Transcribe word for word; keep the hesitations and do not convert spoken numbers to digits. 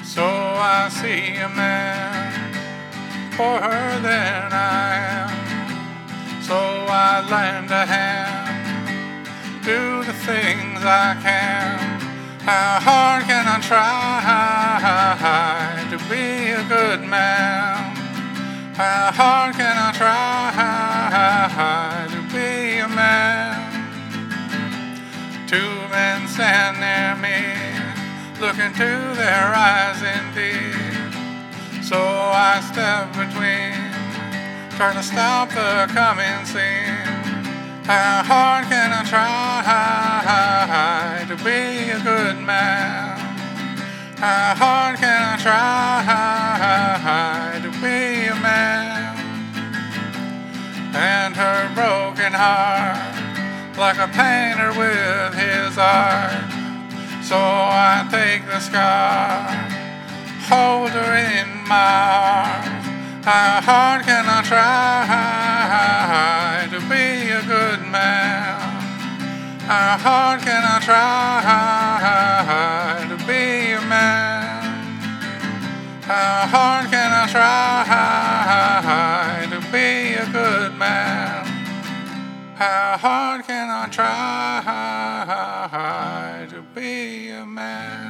So I see a man poorer than I am. So I lend a hand, do the things I can. How hard can I try to be a good man? How hard can I try to be a man? Two men stand near me, look into their eyes indeed. So I step between, try to stop the coming scene. How hard can I try to be a good man? How hard can I try to be a man? And her broken heart, like a painter with his art. So I take the scar, hold her in my arms. How hard can I try to be a good man? How hard can I try to be a man? How hard can I try to be a good man? How hard can I try to be a man?